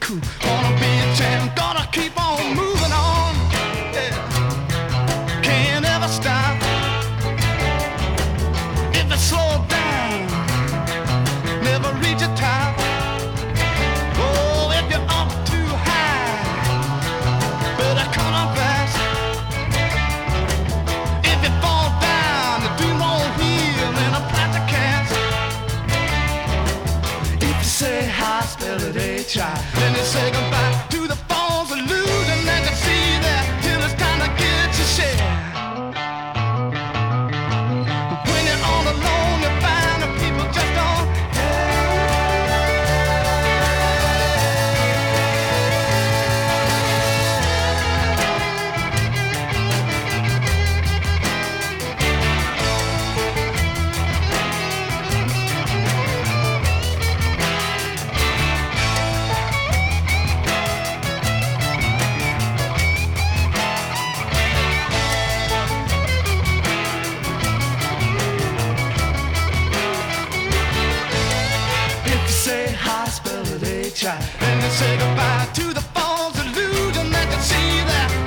cool. Wanna be a champ, gotta keep on moving on. Yeah. Can't ever stop. If it slows down, never reach a top. Oh, if you're up too high, better come on fast. If you fall down, the dream won't heal in a plastic cast. If you say hi, spell it H-I, then you say goodbye to the false illusion that you see there till it's time to get your share. When you're all alone, you find that people just don't say hi, spell it H-I, then you say goodbye to the false illusion that you see there